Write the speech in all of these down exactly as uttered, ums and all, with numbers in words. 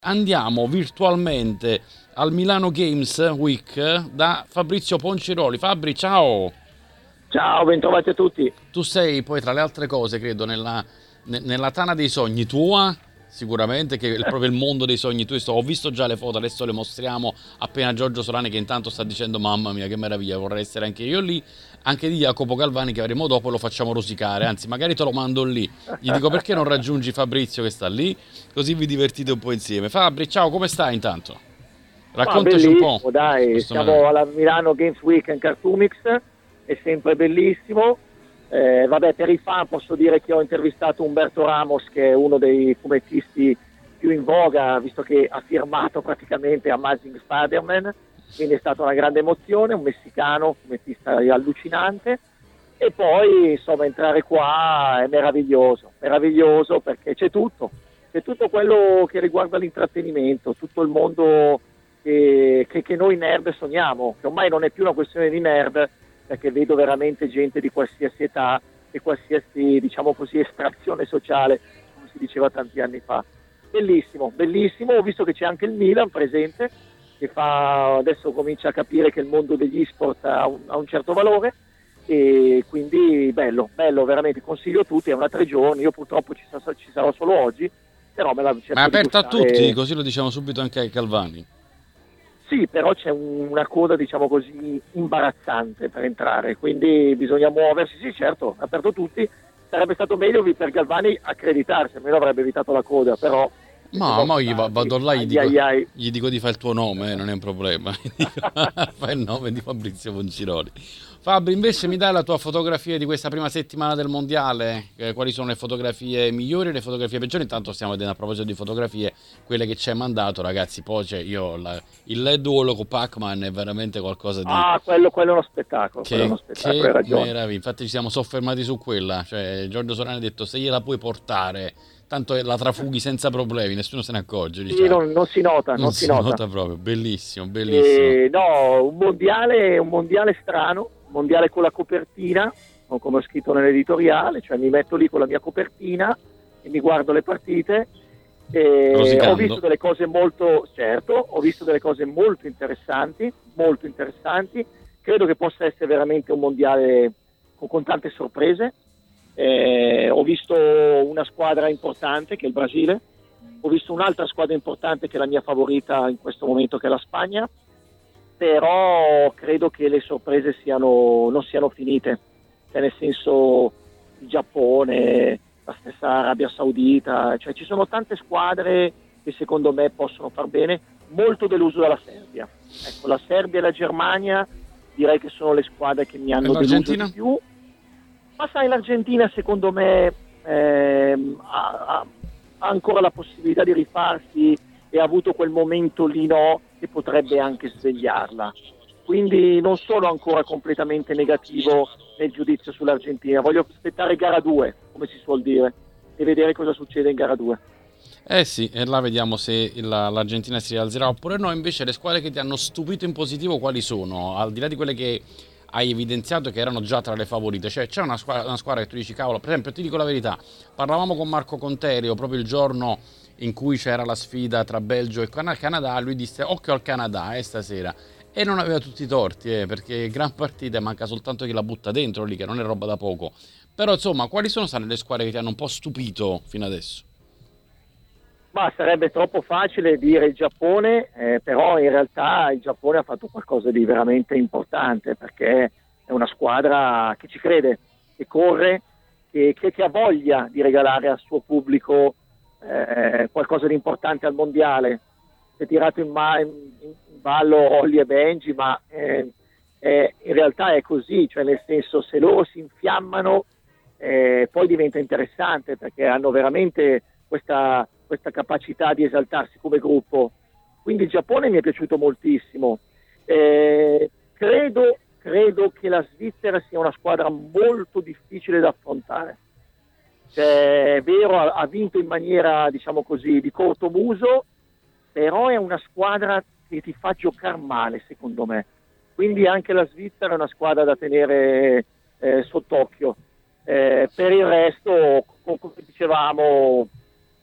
Andiamo virtualmente al Milano Games Week da Fabrizio Ponciroli. Fabri, ciao! Ciao, bentrovati a tutti. Tu sei poi, tra le altre cose, credo, nella, ne- nella tana dei sogni tua, sicuramente, che è proprio il mondo dei sogni tuoi. Sto- Ho visto già le foto, adesso le mostriamo appena Giorgio Solani che intanto sta dicendo mamma mia che meraviglia, vorrei essere anche io lì. Anche di Jacopo Galvani che avremo dopo e lo facciamo rosicare, anzi magari te lo mando lì. Gli dico perché non raggiungi Fabrizio che sta lì, così vi divertite un po' insieme. Fabri, ciao, come stai intanto? Ma Raccontaci un po'. bellissimo, dai, Questo siamo meraviglia. alla Milano Games Week in Cartoomix, è sempre bellissimo. Eh, vabbè, per i fan posso dire che ho intervistato Umberto Ramos, che è uno dei fumettisti più in voga, visto che ha firmato praticamente Amazing Spider-Man, quindi è stata una grande emozione, un messicano, fumettista allucinante. E poi, insomma, entrare qua è meraviglioso, meraviglioso perché c'è tutto, c'è tutto quello che riguarda l'intrattenimento, tutto il mondo che, che, che noi nerd sogniamo, che ormai non è più una questione di nerd, perché vedo veramente gente di qualsiasi età e qualsiasi, diciamo così, estrazione sociale, come si diceva tanti anni fa. Bellissimo, bellissimo, ho visto che c'è anche il Milan presente, che fa, adesso comincia a capire che il mondo degli sport ha un, ha un certo valore, e quindi bello, bello, veramente, consiglio a tutti, è una tre giorni, io purtroppo ci, sa- ci sarò solo oggi, però me la Ma è cerco di aperta a tutti, gustare. così lo diciamo subito anche ai Calvani. Sì, però c'è un- una coda, diciamo così, imbarazzante per entrare, quindi bisogna muoversi. Sì, certo, è aperto a tutti. Sarebbe stato meglio per Galvani accreditarsi, almeno avrebbe evitato la coda, però è Ma, ma troppo io va- tardi. vado là e gli Ai dico, ai ai. gli dico di fare il tuo nome, eh, non è un problema. Gli dico, fai il nome di Fabrizio Ponciroli. Fabri, invece mi dai la tua fotografia di questa prima settimana del mondiale? Eh, quali sono le fotografie migliori e le fotografie peggiori? Intanto stiamo vedendo a proposito di fotografie, quelle che ci hai mandato, ragazzi. Poi c'è io, la- il L E D Wall con Pac-Man è veramente qualcosa di... Ah, quello, quello è uno spettacolo, quello è uno Che, spettacolo, hai che ragione. meraviglia. Infatti ci siamo soffermati su quella. Cioè, Giorgio Solani ha detto, se gliela puoi portare, tanto la trafughi senza problemi, nessuno se ne accorge, Sì, diciamo. non, non si nota, Non non si si nota. nota proprio, bellissimo, bellissimo. E, no, un mondiale, un mondiale strano, un mondiale con la copertina, o come ho scritto nell'editoriale, cioè mi metto lì con la mia copertina e mi guardo le partite. E ho visto Rosicando. delle cose molto, certo, ho visto delle cose molto interessanti, molto interessanti. Credo che possa essere veramente un mondiale con, con tante sorprese. Eh, ho visto una squadra importante che è il Brasile, ho visto un'altra squadra importante che è la mia favorita in questo momento, che è la Spagna, però credo che le sorprese siano, non siano finite, cioè nel senso il Giappone, la stessa Arabia Saudita, cioè ci sono tante squadre che secondo me possono far bene, molto deluso dalla Serbia. Ecco, la Serbia e la Germania direi che sono le squadre che mi E hanno deluso di l'Argentina? più, ma sai, l'Argentina secondo me ehm, ha, ha- ha ancora la possibilità di rifarsi e ha avuto quel momento lì no, che potrebbe anche svegliarla. Quindi non sono ancora completamente negativo nel giudizio sull'Argentina, voglio aspettare gara due, come si suol dire, e vedere cosa succede in gara due. Eh sì, e là vediamo se la- l'Argentina si rialzerà oppure no. Invece le squadre che ti hanno stupito in positivo quali sono? Al di là di quelle che hai evidenziato che erano già tra le favorite, cioè c'è una squadra, una squadra che tu dici cavolo, per esempio ti dico la verità, parlavamo con Marco Conterio proprio il giorno in cui c'era la sfida tra Belgio e Can- Canada, lui disse occhio al Canada eh, stasera e non aveva tutti i torti eh, perché gran partita e manca soltanto chi la butta dentro lì che non è roba da poco. Però insomma, quali sono state le squadre che ti hanno un po' stupito fino adesso? Ma sarebbe troppo facile dire il Giappone, eh, però in realtà il Giappone ha fatto qualcosa di veramente importante perché è una squadra che ci crede, che corre, che, che- che ha voglia di regalare al suo pubblico eh, qualcosa di importante al mondiale. Si è tirato in, ma- in- in ballo Holly e Benji, ma eh, eh, in realtà è così, cioè nel senso se loro si infiammano eh, poi diventa interessante perché hanno veramente questa, questa capacità di esaltarsi come gruppo. Quindi il Giappone mi è piaciuto moltissimo. Eh, credo, credo che la Svizzera sia una squadra molto difficile da affrontare. Cioè, è vero, ha, ha vinto in maniera, diciamo così, di corto muso, però è una squadra che ti fa giocare male, secondo me. Quindi anche la Svizzera è una squadra da tenere eh, sott'occhio. Eh, per il resto, co- come dicevamo,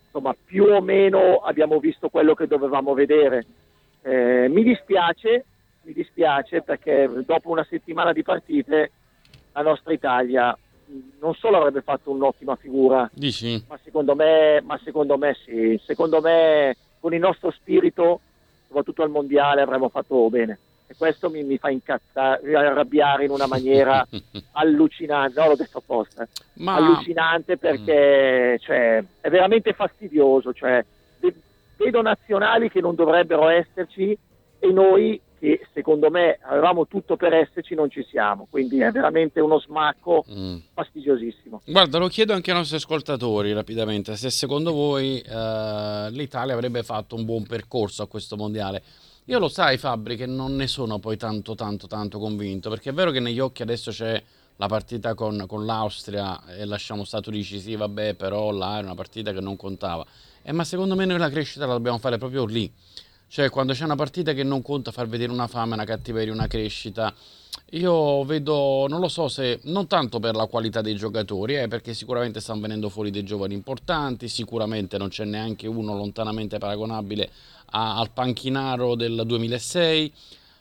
insomma più o meno abbiamo visto quello che dovevamo vedere. Eh, mi dispiace, mi dispiace perché dopo una settimana di partite la nostra Italia non solo avrebbe fatto un'ottima figura, Dici? ma secondo me, ma secondo me sì, secondo me con il nostro spirito, soprattutto al mondiale, avremmo fatto bene. E questo mi, mi fa incazzare, arrabbiare in una maniera allucinante, no, l'ho detto apposta, Ma... allucinante perché mm. cioè, è veramente fastidioso, cioè, vedo nazionali che non dovrebbero esserci e noi che secondo me avevamo tutto per esserci non ci siamo, quindi è veramente uno smacco mm. fastidiosissimo. Guarda, lo chiedo anche ai nostri ascoltatori rapidamente, se secondo voi eh, l'Italia avrebbe fatto un buon percorso a questo mondiale. Io lo sai, Fabri, che non ne sono poi tanto tanto tanto convinto, perché è vero che negli occhi adesso c'è la partita con, con l'Austria e lasciamo stato, dici sì vabbè, però là è una partita che non contava, eh, ma secondo me noi la crescita la dobbiamo fare proprio lì. Cioè, quando c'è una partita che non conta, far vedere una fame, una cattiveria, una crescita. Io vedo, non lo so se, non tanto per la qualità dei giocatori, eh, perché sicuramente stanno venendo fuori dei giovani importanti, sicuramente non c'è neanche uno lontanamente paragonabile a, al Panchinaro del duemilasei,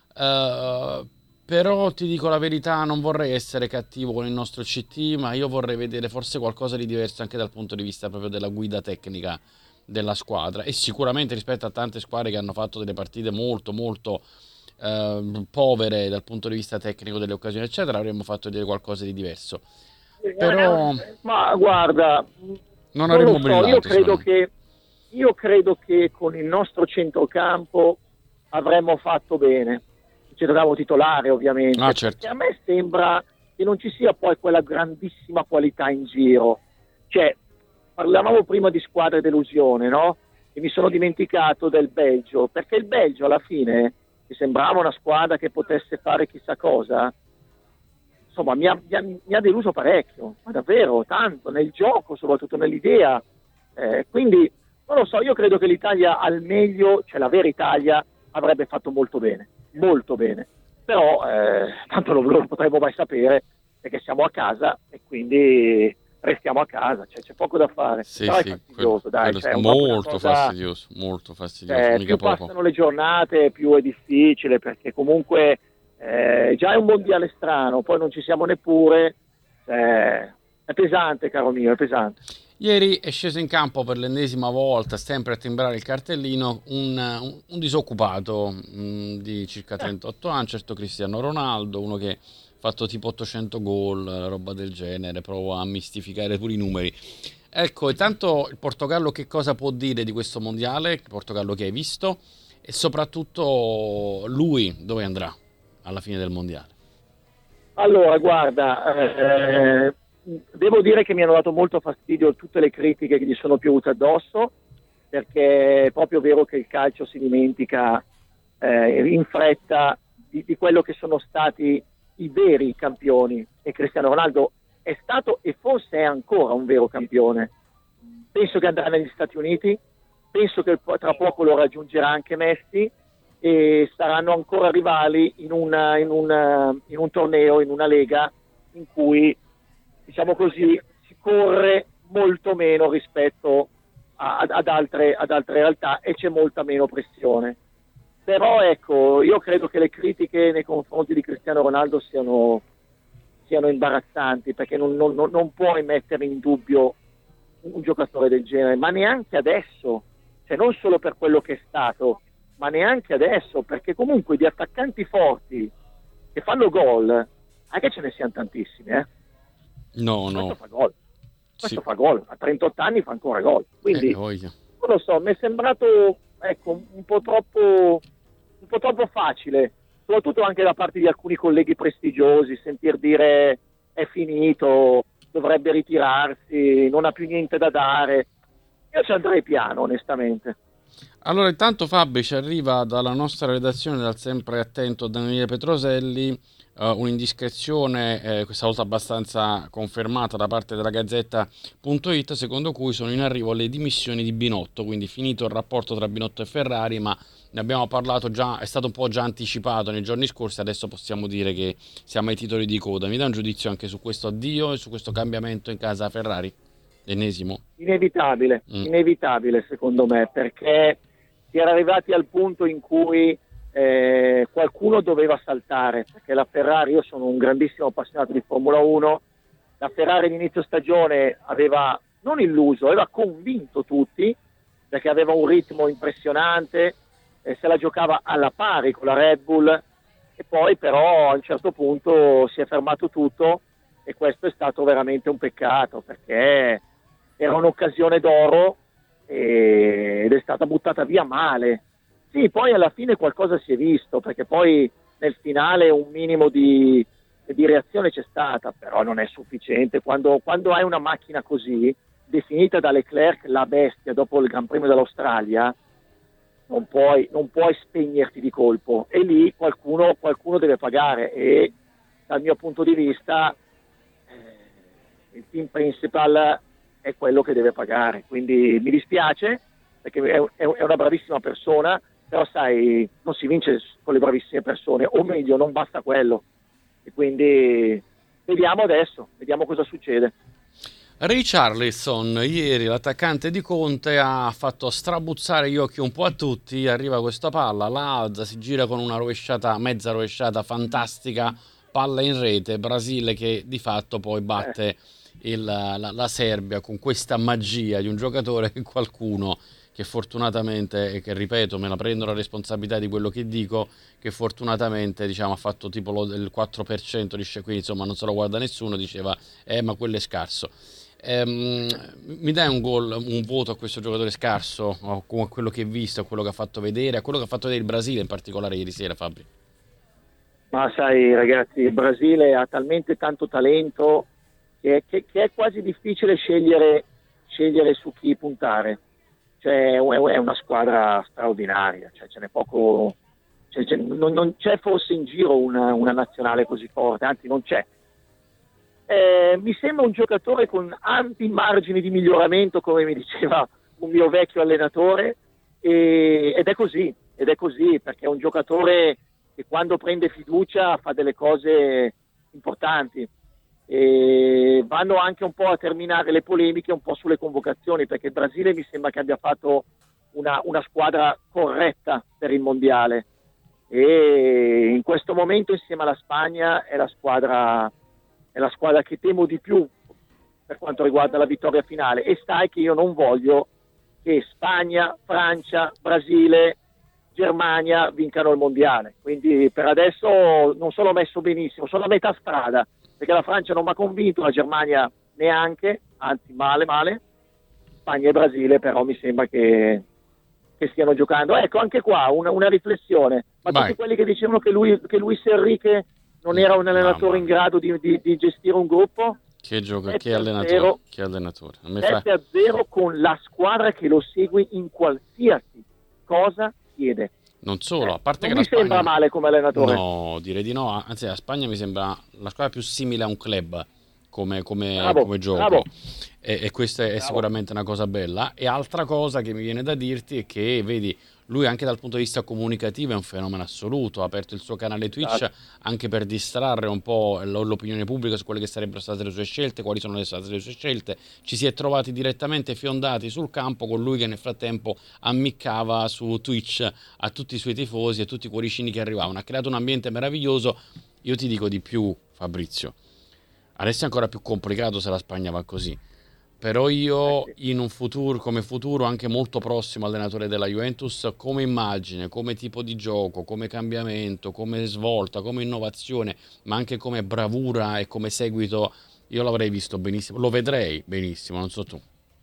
uh, però ti dico la verità, non vorrei essere cattivo con il nostro C T, ma io vorrei vedere forse qualcosa di diverso anche dal punto di vista proprio della guida tecnica della squadra, e sicuramente rispetto a tante squadre che hanno fatto delle partite molto molto eh, povere dal punto di vista tecnico delle occasioni eccetera, avremmo fatto vedere qualcosa di diverso, però ma guarda, non avremmo so, brillato. Io credo che io credo che con il nostro centrocampo avremmo fatto bene, ci dobbiamo titolare ovviamente, ah, certo. perché a me sembra che non ci sia poi quella grandissima qualità in giro, cioè parlavamo prima di squadre delusione, no? E mi sono dimenticato del Belgio, perché il Belgio alla fine mi sembrava una squadra che potesse fare chissà cosa, insomma mi ha, mi ha, mi ha deluso parecchio, ma davvero tanto, nel gioco, soprattutto nell'idea, eh, quindi non lo so, io credo che l'Italia al meglio, cioè la vera Italia, avrebbe fatto molto bene, molto bene, però eh, tanto non lo potremmo mai sapere perché siamo a casa e quindi restiamo a casa, cioè c'è poco da fare. Sì, però sì, è fastidioso, quello, dai, quello cioè, molto cosa, fastidioso, molto fastidioso, eh, mica più poco. passano le giornate più è difficile, perché comunque eh, già è un mondiale strano, poi non ci siamo neppure, eh, è pesante caro mio, è pesante. Ieri è sceso in campo per l'ennesima volta, sempre a timbrare il cartellino, un, un, un disoccupato mh, di circa trentotto anni, certo Cristiano Ronaldo, uno che ha fatto tipo ottocento gol, roba del genere, provo a mistificare pure i numeri. Ecco, intanto il Portogallo che cosa può dire di questo mondiale, il Portogallo che hai visto, e soprattutto lui dove andrà alla fine del mondiale? Allora, guarda, eh, devo dire che mi hanno dato molto fastidio tutte le critiche che gli sono piovute addosso, perché è proprio vero che il calcio si dimentica eh, in fretta di, di quello che sono stati i veri campioni, e Cristiano Ronaldo è stato e forse è ancora un vero campione. Penso che andrà negli Stati Uniti, penso che tra poco lo raggiungerà anche Messi e saranno ancora rivali in, una, in, una, in un torneo, in una lega in cui, diciamo così, si corre molto meno rispetto a, ad, altre, ad altre realtà e c'è molta meno pressione. Però ecco, io credo che le critiche nei confronti di Cristiano Ronaldo siano, siano imbarazzanti, perché non, non, non puoi mettere in dubbio un giocatore del genere, ma neanche adesso, cioè non solo per quello che è stato, ma neanche adesso, perché comunque di attaccanti forti che fanno gol, anche ce ne siano tantissimi, eh? No, Questo no. fa gol. Questo Sì. fa gol, a trentotto anni fa ancora gol. Quindi, eh, non lo so, mi è sembrato ecco, un po' troppo un po' troppo facile, soprattutto anche da parte di alcuni colleghi prestigiosi, sentir dire è finito, dovrebbe ritirarsi, non ha più niente da dare. Io ci andrei piano, onestamente. Allora, intanto Fabri ci arriva dalla nostra redazione, dal sempre attento Daniele Petroselli, uh, un'indiscrezione, eh, questa volta abbastanza confermata da parte della Gazzetta punto it, secondo cui sono in arrivo le dimissioni di Binotto, quindi finito il rapporto tra Binotto e Ferrari, ma ne abbiamo parlato già, è stato un po' già anticipato nei giorni scorsi, adesso possiamo dire che siamo ai titoli di coda. Mi dà un giudizio anche su questo addio e su questo cambiamento in casa Ferrari? L'ennesimo? Inevitabile, Mm. inevitabile secondo me, perché si era arrivati al punto in cui eh, qualcuno doveva saltare, perché la Ferrari, io sono un grandissimo appassionato di Formula uno, la Ferrari all'inizio stagione aveva non illuso, aveva convinto tutti, perché aveva un ritmo impressionante, eh, se la giocava alla pari con la Red Bull, e poi però a un certo punto si è fermato tutto, e questo è stato veramente un peccato, perché era un'occasione d'oro e- ed è stata buttata via male. Sì, poi alla fine qualcosa si è visto, perché poi nel finale un minimo di, di reazione c'è stata, però non è sufficiente. Quando, quando hai una macchina così, definita da Leclerc la bestia dopo il Gran Premio dell'Australia, non puoi, non puoi spegnerti di colpo, e lì qualcuno, qualcuno deve pagare, e dal mio punto di vista eh, il team principal è quello che deve pagare. Quindi mi dispiace, perché è, è, è una bravissima persona, però sai, non si vince con le bravissime persone, o meglio, non basta quello, e quindi vediamo adesso, vediamo cosa succede. Richarlison, ieri l'attaccante di Conte ha fatto strabuzzare gli occhi un po' a tutti, arriva questa palla, la alza, si gira con una rovesciata, mezza rovesciata fantastica, palla in rete, Brasile che di fatto poi batte il- la, la Serbia con questa magia di un giocatore che qualcuno che fortunatamente, e che ripeto, me la prendo la responsabilità di quello che dico, che fortunatamente diciamo ha fatto tipo lo, il quattro per cento di sce- quindi insomma non se lo guarda nessuno, diceva eh ma quello è scarso. Ehm, mi dai un gol, un voto a questo giocatore scarso, o a quello che hai visto, a quello che ha fatto vedere, a quello che ha fatto vedere il Brasile in particolare ieri sera, Fabri? Ma sai ragazzi, il Brasile ha talmente tanto talento che, che- che è quasi difficile scegliere, scegliere su chi puntare. Cioè, è è una squadra straordinaria, cioè, ce n'è poco, cioè, c'è- non, non c'è forse in giro una, una nazionale così forte, anzi non c'è. Eh, mi sembra un giocatore con ampi margini di miglioramento, come mi diceva un mio vecchio allenatore, e- ed è così, ed è così, perché è un giocatore che quando prende fiducia fa delle cose importanti. E vanno anche un po' a terminare le polemiche un po' sulle convocazioni, perché il Brasile mi sembra che abbia fatto una, una squadra corretta per il mondiale, e in questo momento insieme alla Spagna è la squadra, è la squadra che temo di più per quanto riguarda la vittoria finale. E sai che io non voglio che Spagna, Francia, Brasile, Germania vincano il mondiale, quindi per adesso non sono messo benissimo, sono a metà strada, perché la Francia non mi ha convinto, la Germania neanche, anzi male male, Spagna e Brasile però mi sembra che, che stiano giocando. Ecco, anche qua una, una riflessione, ma Vai. tutti quelli che dicevano che, lui, che Luis Enrique non era un allenatore Mamma in mia. grado di, di, di gestire un gruppo, Che gioco, che sette a allenatore, zero che allenatore. A me fa... sette a zero con la squadra che lo segue in qualsiasi cosa chiede. Non solo, Eh, a parte non che mi la Spagna... sembra male come allenatore. No, direi di no, anzi la Spagna mi sembra la squadra più simile a un club come, come- Bravo, come gioco, bravo. e, e questa è Bravo. sicuramente una cosa bella. E altra cosa che mi viene da dirti è che, vedi, lui anche dal punto di vista comunicativo è un fenomeno assoluto, ha aperto il suo canale Twitch Esatto. anche per distrarre un po' l- l'opinione pubblica su quelle che sarebbero state le sue scelte, quali sono le state le sue scelte. Ci si è trovati direttamente fiondati sul campo con lui che nel frattempo ammiccava su Twitch a tutti i suoi tifosi e tutti i cuoricini che arrivavano. Ha creato un ambiente meraviglioso. Io ti dico di più, Fabrizio. Adesso è ancora più complicato se la Spagna va così. Però io Eh sì. in un futuro, come futuro anche molto prossimo allenatore della Juventus, come immagine, come tipo di gioco, come cambiamento, come svolta, come innovazione, ma anche come bravura e come seguito, io l'avrei visto benissimo, lo vedrei benissimo, non so tu.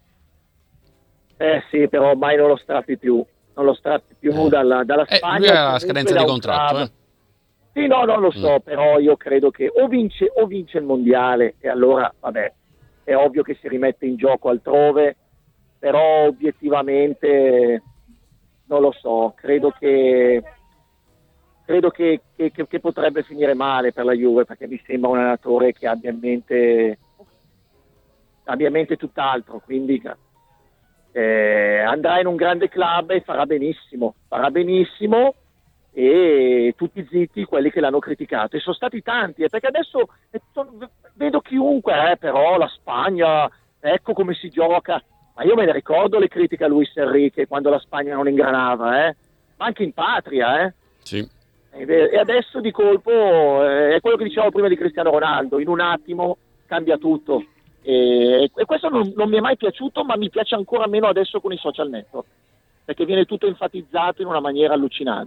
Eh sì, però ormai non lo strappi più, non lo strappi più Eh. dalla, dalla Eh, lui Spagna, ha la comunque scadenza da di un contratto, club. eh. Sì, no, non lo so, Mm. però io credo che o vince, o vince il mondiale, e allora, vabbè, è ovvio che si rimette in gioco altrove, però obiettivamente non lo so, credo che credo che, che- che- che potrebbe finire male per la Juve, perché mi sembra un allenatore che abbia in mente, abbia in mente tutt'altro, quindi eh, andrà in un grande club e farà benissimo, farà benissimo, e tutti zitti quelli che l'hanno criticato, e sono stati tanti, eh, perché adesso eh, son- vedo chiunque, eh, però la Spagna ecco come si gioca. Ma io me ne ricordo le critiche a Luis Enrique quando la Spagna non ingranava, eh? Ma anche in patria, eh? Sì. E adesso di colpo eh, è quello che dicevamo prima di Cristiano Ronaldo, in un attimo cambia tutto. E, e questo non, non mi è mai piaciuto, ma mi piace ancora meno adesso con i social network, perché viene tutto enfatizzato in una maniera allucinante.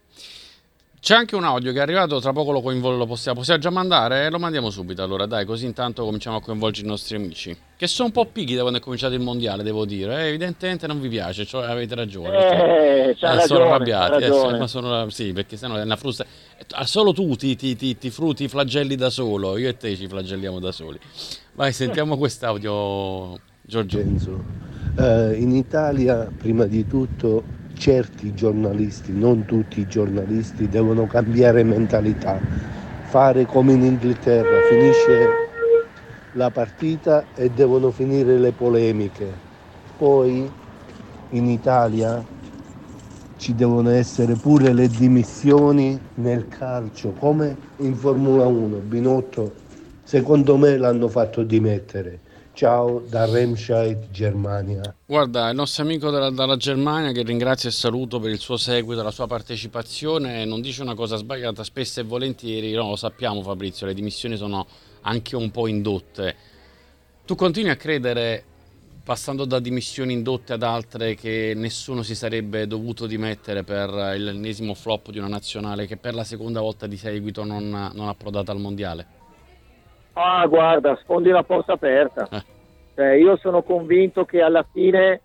C'è anche un audio che è arrivato, tra poco lo coinvolgo, lo possiamo, possiamo già mandare? Lo mandiamo subito allora, dai, così intanto cominciamo a coinvolgere i nostri amici, che sono un po' pigri da quando è cominciato il mondiale, devo dire, eh, evidentemente non vi piace, cioè, avete ragione. Eh, c'ha eh, ragione, sono arrabbiati, c'ha ragione. Eh, ma sono, sì, perché sennò è una frusta. Solo tu ti, ti, ti, ti, fru, ti flagelli da solo, io e te ci flagelliamo da soli. Vai, sentiamo quest'audio, Giorgio. Eh, in Italia, prima di tutto, certi giornalisti, non tutti i giornalisti, devono cambiare mentalità, fare come in Inghilterra, finisce la partita e devono finire le polemiche. Poi in Italia ci devono essere pure le dimissioni nel calcio, come in Formula uno. Binotto, secondo me, l'hanno fatto dimettere. Ciao da Remscheid, Germania. Guarda, il nostro amico dalla, dalla Germania, che ringrazio e saluto per il suo seguito, la sua partecipazione, non dice una cosa sbagliata, spesso e volentieri, no, lo sappiamo Fabrizio, le dimissioni sono anche un po' indotte. Tu continui a credere, passando da dimissioni indotte ad altre, che nessuno si sarebbe dovuto dimettere per l'ennesimo flop di una nazionale che per la seconda volta di seguito non, non ha approdata al mondiale? Ah, guarda, sfondi una porta aperta. Eh. Cioè, io sono convinto che alla fine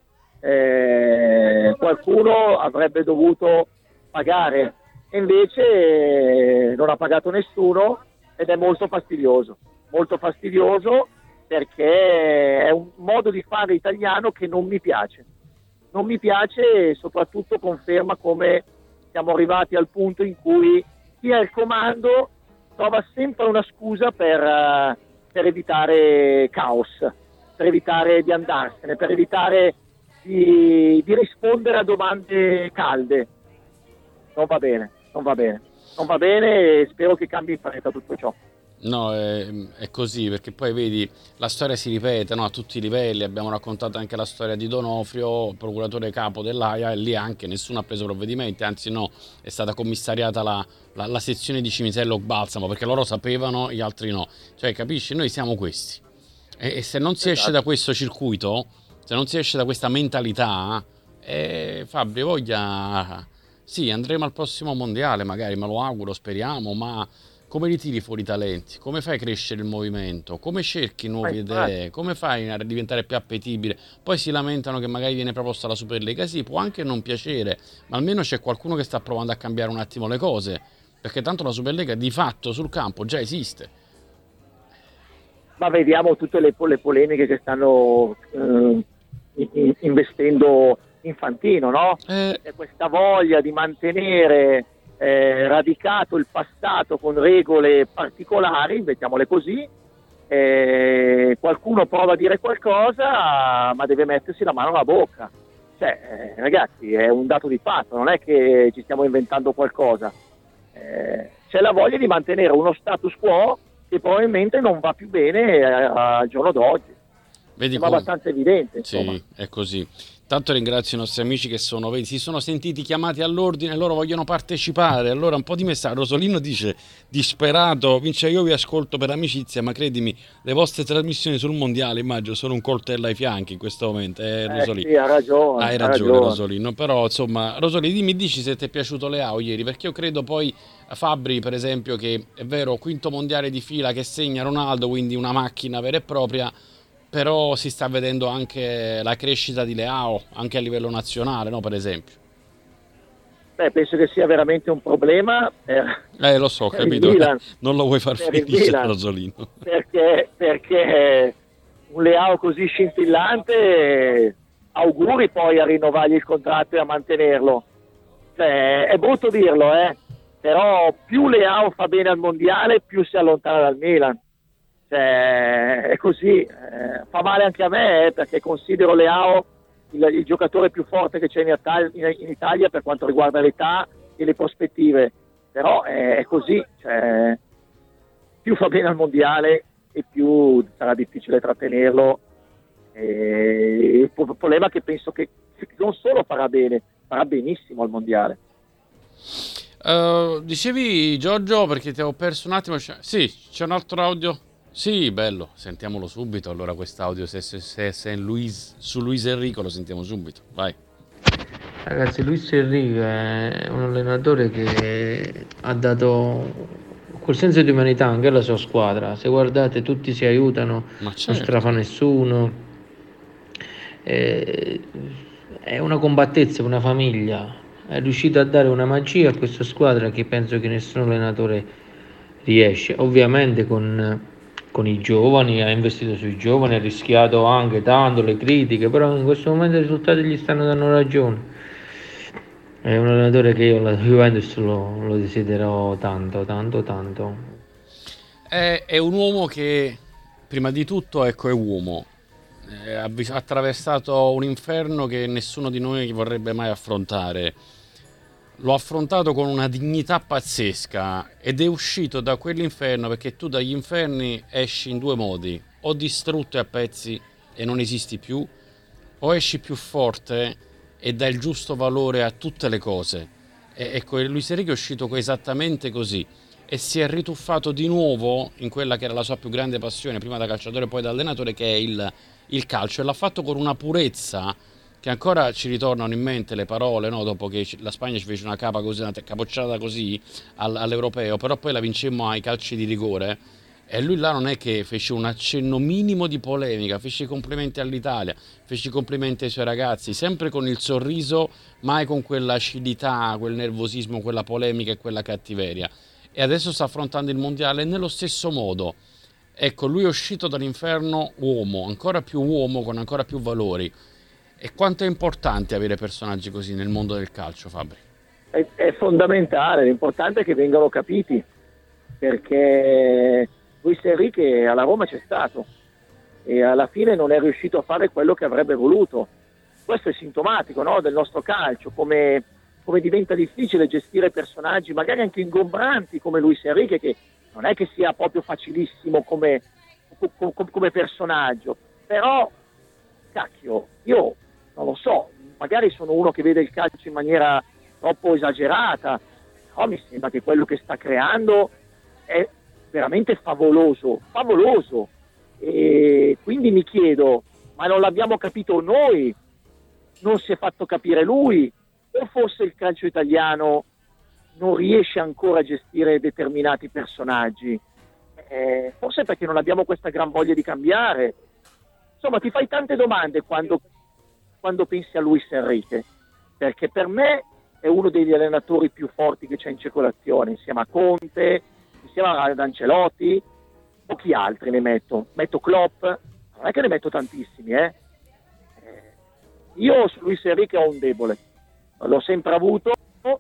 eh, qualcuno avrebbe dovuto pagare e invece eh, non ha pagato nessuno ed è molto fastidioso, molto fastidioso perché è un modo di fare italiano che non mi piace. Non mi piace e soprattutto conferma come siamo arrivati al punto in cui chi è al comando trova sempre una scusa per, uh, per evitare caos, per evitare di andarsene, per evitare di, di rispondere a domande calde. Non va bene, non va bene, non va bene e spero che cambi in fretta tutto ciò. No, è, è così, perché poi vedi, la storia si ripete, no, a tutti i livelli. Abbiamo raccontato anche la storia di Donofrio, procuratore capo dell'Aia, e lì anche nessuno ha preso provvedimenti, anzi no, è stata commissariata la, la, la sezione di Cimisello Balsamo, perché loro sapevano, gli altri no. Cioè, capisci, noi siamo questi. E, e se non si esce da questo circuito, se non si esce da questa mentalità, eh, Fabri, voglia, sì, andremo al prossimo mondiale, magari, me lo auguro, speriamo, ma come ritiri fuori i talenti? Come fai a crescere il movimento? Come cerchi nuove idee? Come fai a diventare più appetibile? Poi si lamentano che magari viene proposta la Superlega. Sì, può anche non piacere, ma almeno c'è qualcuno che sta provando a cambiare un attimo le cose, perché tanto la Superlega di fatto sul campo già esiste. Ma vediamo tutte le, le polemiche che stanno eh, investendo Infantino, no? Eh... C'è questa voglia di mantenere Eh, radicato il passato con regole particolari, mettiamole così, eh, qualcuno prova a dire qualcosa ma deve mettersi la mano alla bocca, cioè eh, ragazzi, è un dato di fatto, non è che ci stiamo inventando qualcosa, eh, c'è la voglia di mantenere uno status quo che probabilmente non va più bene al giorno d'oggi. Vedi Sembra come... abbastanza evidente, insomma. Sì, è così. Tanto ringrazio i nostri amici che sono, vedi, si sono sentiti chiamati all'ordine e loro vogliono partecipare. Allora un po' di messaggio. Rosolino dice, disperato, Vince, io vi ascolto per amicizia, ma credimi, le vostre trasmissioni sul mondiale, immagino, sono un coltello ai fianchi in questo momento. Eh, Rosolino. Eh sì, ha ragione. Hai ha ragione, ragione. Rosolino. Però, insomma, Rosolino, dimmi, dici se ti è piaciuto Leao ieri, perché io credo poi Fabri, per esempio, che è vero, quinto mondiale di fila che segna Ronaldo, quindi una macchina vera e propria, però si sta vedendo anche la crescita di Leao anche a livello nazionale, no, per esempio. Beh, penso che sia veramente un problema per, eh lo so, ho capito, Milan, non lo vuoi far felice, Rosolino, perché, perché un Leao così scintillante, auguri poi a rinnovargli il contratto e a mantenerlo, cioè, è brutto dirlo, eh però più Leao fa bene al mondiale più si allontana dal Milan. Cioè, è così, eh, fa male anche a me eh, perché considero Leao il, il giocatore più forte che c'è in Italia, in, in Italia per quanto riguarda l'età e le prospettive, però eh, è così, cioè, più fa bene al mondiale e più sarà difficile trattenerlo E il problema è che penso che non solo farà bene, farà benissimo al mondiale. Uh, dicevi Giorgio, perché ti avevo perso un attimo. C'è... Sì, c'è un altro audio. Sì, bello, sentiamolo subito. Allora quest'audio, se, se, se, se è Luis, su Luis Enrico lo sentiamo subito, vai. Ragazzi, Luis Enrico è un allenatore che ha dato quel senso di umanità anche alla sua squadra. Se guardate, tutti si aiutano, Ma certo. non strafa nessuno. È, è una compattezza, una famiglia. È riuscito a dare una magia a questa squadra che penso che nessun allenatore riesce. Ovviamente con, con i giovani, ha investito sui giovani, ha rischiato anche tanto le critiche, però in questo momento i risultati gli stanno dando ragione. È un allenatore che io la Juventus lo, lo desidero tanto, tanto, tanto. È, è un uomo che, prima di tutto, ecco, è uomo. Eh, ha, ha attraversato un inferno che nessuno di noi vorrebbe mai affrontare. L'ho affrontato con una dignità pazzesca ed è uscito da quell'inferno, perché tu dagli inferni esci in due modi: o distrutto e a pezzi e non esisti più, o esci più forte e dai il giusto valore a tutte le cose. E ecco, Luis Enrique è uscito esattamente così e si è rituffato di nuovo in quella che era la sua più grande passione, prima da calciatore e poi da allenatore, che è il, il calcio, e l'ha fatto con una purezza che ancora ci ritornano in mente le parole, no? Dopo che la Spagna ci fece una capa così, una capocciata così all'europeo, però poi la vincemmo ai calci di rigore. E lui là non è che fece un accenno minimo di polemica, fece i complimenti all'Italia, fece i complimenti ai suoi ragazzi, sempre con il sorriso, mai con quella acidità, quel nervosismo, quella polemica e quella cattiveria. E adesso sta affrontando il mondiale nello stesso modo. Ecco, lui è uscito dall'inferno uomo, ancora più uomo, con ancora più valori. E quanto è importante avere personaggi così nel mondo del calcio, Fabri? È, è fondamentale, l'importante è che vengano capiti, perché Luis Enrique alla Roma c'è stato e alla fine non è riuscito a fare quello che avrebbe voluto. Questo è sintomatico, no, del nostro calcio, come, come diventa difficile gestire personaggi magari anche ingombranti come Luis Enrique, che non è che sia proprio facilissimo come, come, come personaggio, però cacchio, io non lo so, magari sono uno che vede il calcio in maniera troppo esagerata, però mi sembra che quello che sta creando è veramente favoloso, favoloso. E quindi mi chiedo, ma non l'abbiamo capito noi? Non si è fatto capire lui? O forse il calcio italiano non riesce ancora a gestire determinati personaggi? Eh, forse perché non abbiamo questa gran voglia di cambiare. Insomma, ti fai tante domande quando, quando pensi a Luis Enrique, perché per me è uno degli allenatori più forti che c'è in circolazione, insieme a Conte, insieme ad Ancelotti, pochi altri ne metto, metto Klopp, non è che ne metto tantissimi, eh. Eh, io su Luis Enrique ho un debole, l'ho sempre avuto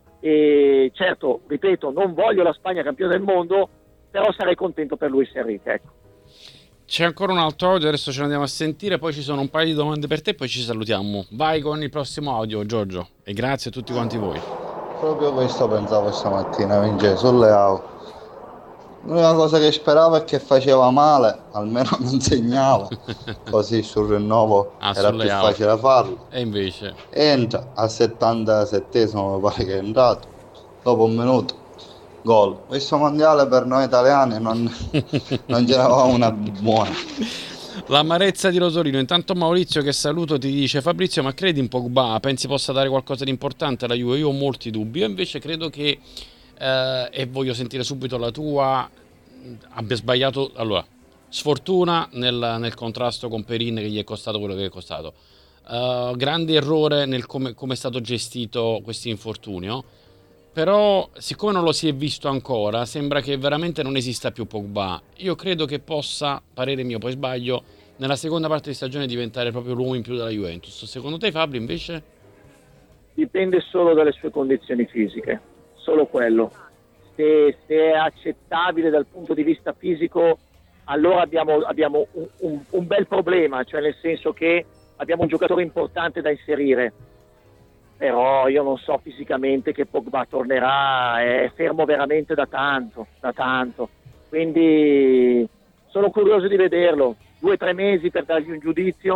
e certo, ripeto, non voglio la Spagna campione del mondo, però sarei contento per Luis Enrique, ecco. C'è ancora un altro audio, adesso ce ne andiamo a sentire, poi ci sono un paio di domande per te e poi ci salutiamo. Vai con il prossimo audio, Giorgio, e grazie a tutti quanti voi. Proprio questo pensavo stamattina, Vincenzo, solleavo. L'unica cosa che speravo è che faceva male, almeno non segnava, così sul rinnovo ah, era più out. Facile farlo. E invece? Entra, al settantasettesimo mi pare che è entrato, dopo un minuto. Gol. Questo mondiale per noi italiani non, non c'era una buona. L'amarezza di Rosolino. Intanto Maurizio, che saluto, ti dice: Fabrizio, ma credi in Pogba? Pensi possa dare qualcosa di importante alla Juve? Io ho molti dubbi. Io invece credo che eh, e voglio sentire subito la tua, abbia sbagliato. Allora, sfortuna nel, nel contrasto con Perin, che gli è costato quello che è costato. Uh, grande errore nel come, come è stato gestito questo infortunio. Però, siccome non lo si è visto ancora, sembra che veramente non esista più Pogba. Io credo che possa, parere mio, poi sbaglio, nella seconda parte di stagione diventare proprio l'uomo in più della Juventus. Secondo te, Fabri, invece? Dipende solo dalle sue condizioni fisiche, solo quello. Se, se è accettabile dal punto di vista fisico, allora abbiamo, abbiamo un, un, un bel problema, cioè nel senso che abbiamo un giocatore importante da inserire. Però io non so fisicamente che Pogba tornerà, è fermo veramente da tanto, da tanto. Quindi sono curioso di vederlo. Due o tre mesi per dargli un giudizio,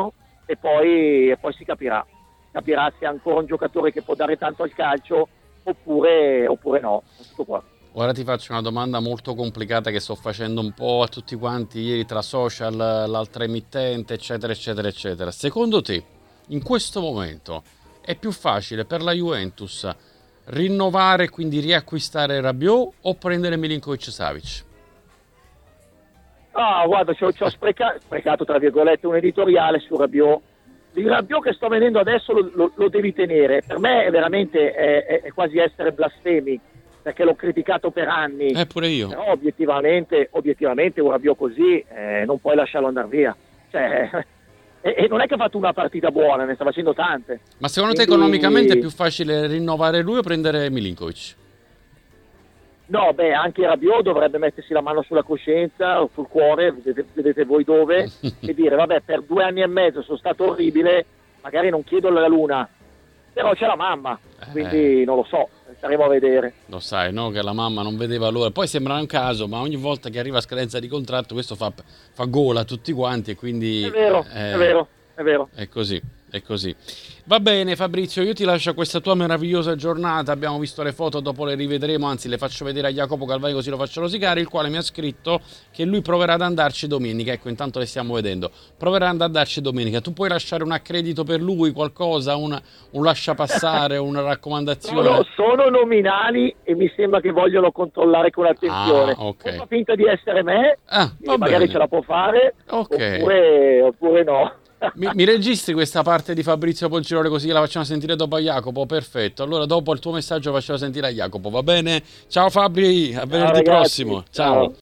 e poi, e poi si capirà. Capirà se è ancora un giocatore che può dare tanto al calcio oppure, oppure no. Tutto qua. Ora ti faccio una domanda molto complicata che sto facendo un po' a tutti quanti ieri tra social, l'altra emittente, eccetera, eccetera, eccetera. Secondo te, in questo momento, è più facile per la Juventus rinnovare e quindi riacquistare Rabiot o prendere Milinkovic-Savic? Ah, guarda, ci ho, ci ho spreca- sprecato, tra virgolette, un editoriale su Rabiot. Il Rabiot che sto vedendo adesso lo, lo, lo devi tenere. Per me è veramente è, è, è quasi essere blasfemi, perché l'ho criticato per anni. Eh, pure io. Però obiettivamente, obiettivamente un Rabiot così eh, non puoi lasciarlo andare via. Cioè, e, e non è che ha fatto una partita buona, ne sta facendo tante. Ma secondo te Quindi... economicamente è più facile rinnovare lui o prendere Milinkovic? No, beh, anche Rabiot dovrebbe mettersi la mano sulla coscienza o sul cuore, vedete, vedete voi dove, e dire, vabbè, per due anni e mezzo sono stato orribile, magari non chiedo la luna, però c'è la mamma, quindi eh. non lo so, staremo a vedere. Lo sai, no? Che la mamma non vedeva l'ora. Poi sembra un caso, ma ogni volta che arriva a scadenza di contratto questo fa, fa gola a tutti quanti e quindi... È vero, eh, è vero, è vero. È così, è così. Va bene Fabrizio, io ti lascio a questa tua meravigliosa giornata, abbiamo visto le foto, dopo le rivedremo, anzi le faccio vedere a Jacopo Calvari così lo faccio rosicare, il quale mi ha scritto che lui proverà ad andarci domenica, ecco intanto le stiamo vedendo, proverà ad andarci domenica. Tu puoi lasciare un accredito per lui, qualcosa, un, un lascia passare, una raccomandazione? Sono, sono nominali e mi sembra che vogliono controllare con attenzione. Ah, okay. Fa finta di essere me, ah, va magari bene. Ce la può fare, okay. oppure, oppure no. Mi, mi registri questa parte di Fabrizio Polcirone così la facciamo sentire dopo a Jacopo? Perfetto, allora dopo il tuo messaggio facciamo sentire a Jacopo, va bene? Ciao Fabri, a venerdì ragazzi, prossimo, ciao. ciao.